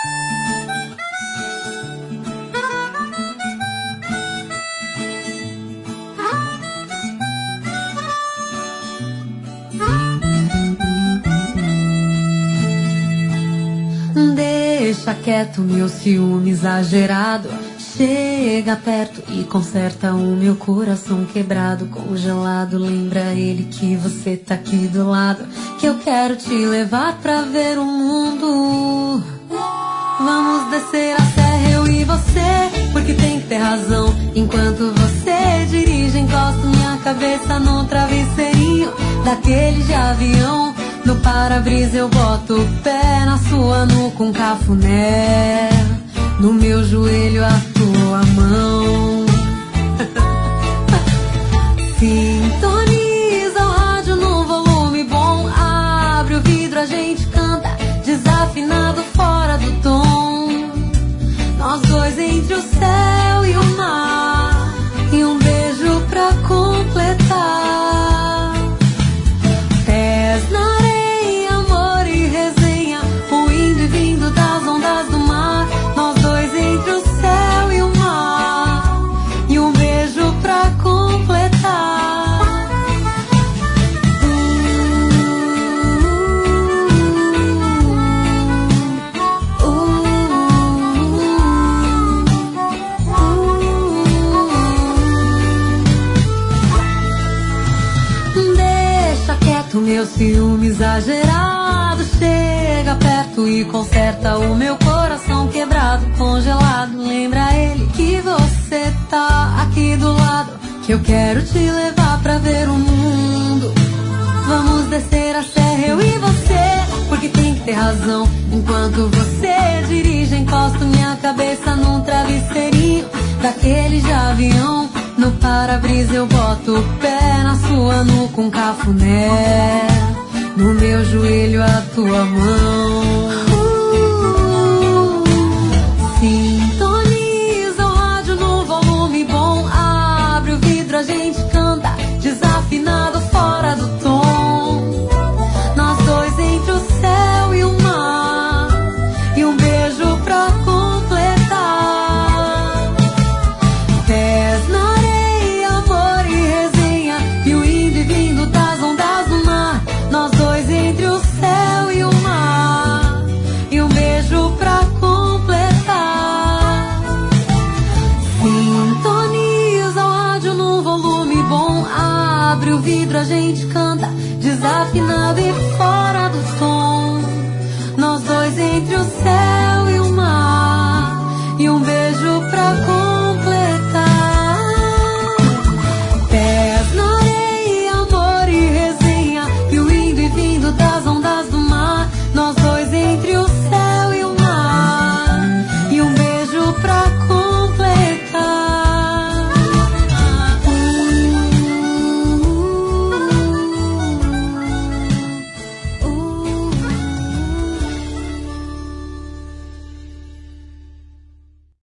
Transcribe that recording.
Deixa quieto meu ciúme exagerado. Chega perto e conserta o meu coração quebrado, congelado. Lembra ele que você tá aqui do lado, que eu quero te levar pra ver o mundo. Vamos descer a serra, eu e você, porque tem que ter razão. Enquanto você dirige, encosto minha cabeça no travesseirinho daquele de avião. No para-brisa eu boto o pé na sua nuca, um cafuné. No meu joelho a tua mão. Sintoniza o rádio no volume bom. Abre o vidro, a gente canta desafinado, fora do tom. Nós dois entre o céu e o mar, e um beijo pra completar. Pés na areia, amor e resenha, o indo e vindo das ondas do mar. Nós dois entre o céu e o mar, e um beijo pra completar. Deixa quieto meu ciúme exagerado. Chega perto e conserta o meu coração quebrado, congelado. Lembra ele que você tá aqui do lado, que eu quero te levar pra ver o mundo. Vamos descer a serra, eu e você, porque tem que ter razão. Enquanto você dirige, encosto minha cabeça num travesseirinho daquele de avião. No para-brisa eu boto o pé na sua nuca, um cafuné. No meu joelho a tua mão. Sintoniza o rádio no volume bom. Abre o vidro, a gente canta desafinado, fora do tom. Nós dois entre o céu e o mar, e um beijo pra completar. Pés na areia, amor e resenha, e o indo e vindo das ondas do mar. Nós dois entre o céu e o mar, e um beijo pra completar. Sintoniza o rádio no volume bom. Abre o vidro, a gente canta desafinado e fora do tom. Nós dois entre o céu